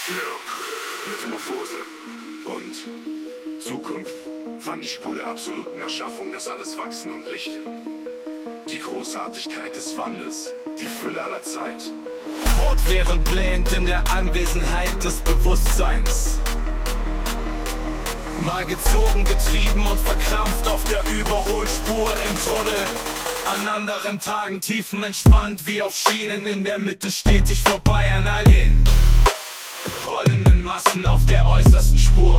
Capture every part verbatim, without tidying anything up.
Metamorphose und Zukunft fand die Spur der absoluten Erschaffung, dass alles wachsen und lichte. Die Großartigkeit des Wandels, die Fülle aller Zeit. Fortwährend blähend in der Anwesenheit des Bewusstseins. Mal gezogen, getrieben und verkrampft auf der Überholspur im Tunnel. An anderen Tagen tiefenentspannt wie auf Schienen, in der Mitte stetig vorbei an all den rollenden Massen auf der äußersten Spur.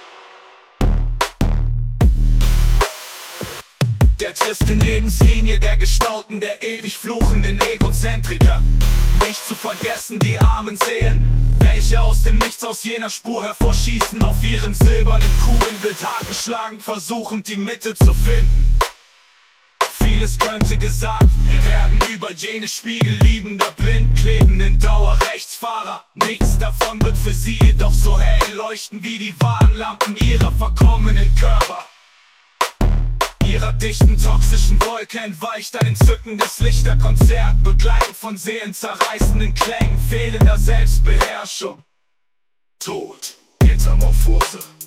Der tristen Lebenslinie der Gestauten, der ewig fluchenden Egozentriker. Nicht zu vergessen die armen Seelen, welche aus dem Nichts aus jener Spur hervorschießen, auf ihren silbernen Kugeln wild Haken schlagen, versuchend die Mitte zu finden. Vieles könnte gesagt werden über jene Spiegel liebender, blind klebenden Dauerrechtsfahrer. Nichts davon wird für sie jedoch so hell leuchten wie die Warnlampen ihrer verkommenen Körper. Ihrer dichten, toxischen Wolke entweicht ein entzückendes Lichterkonzert, begleitet von seelenzerreißenden Klängen fehlender Selbstbeherrschung. Tod, Metamorphose.